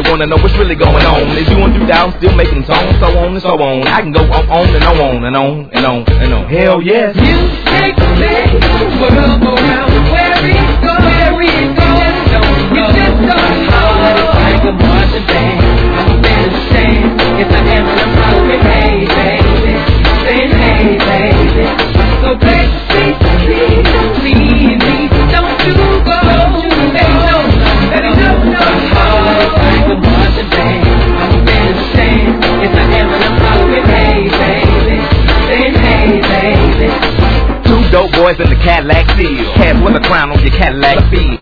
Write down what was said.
wanna know what's really going on. Is you and Dude Down still making songs, so on and so on. I can go on and on and on and on and on. Hell yes. Music makes the world go round. Where it goes, you just don't know. It's like a marching band. I'm gonna stand. Yes, I am, and I'm probably hey, baby. Saying hey, baby. So baby, please don't leave me. Don't you go. Hey, no, better no. It's like a marching band. I'm gonna stand. Yes, I am, and I'm probably hey, baby. Saying hey, baby. Two dope boys in the Cadillac field. Cats with a crown on your Cadillac field.